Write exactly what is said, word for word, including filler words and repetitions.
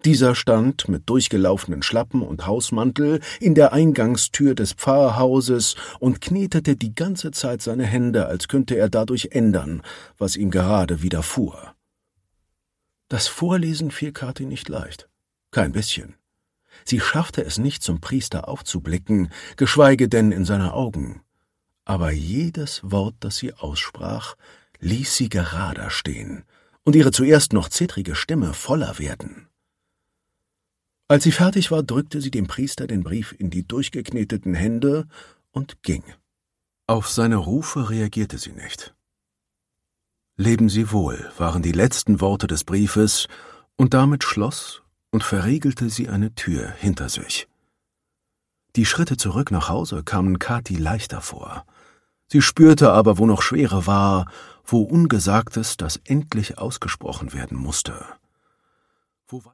Dieser stand mit durchgelaufenen Schlappen und Hausmantel in der Eingangstür des Pfarrhauses und knetete die ganze Zeit seine Hände, als könnte er dadurch ändern, was ihm gerade widerfuhr. Das Vorlesen fiel Kathi nicht leicht, kein bisschen. Sie schaffte es nicht, zum Priester aufzublicken, geschweige denn in seine Augen. Aber jedes Wort, das sie aussprach, ließ sie gerader stehen und ihre zuerst noch zittrige Stimme voller werden. Als sie fertig war, drückte sie dem Priester den Brief in die durchgekneteten Hände und ging. Auf seine Rufe reagierte sie nicht. »Leben Sie wohl« waren die letzten Worte des Briefes, und damit schloss und verriegelte sie eine Tür hinter sich. Die Schritte zurück nach Hause kamen Kathi leichter vor. Sie spürte aber, wo noch Schwere war, wo Ungesagtes, das endlich ausgesprochen werden musste. Wo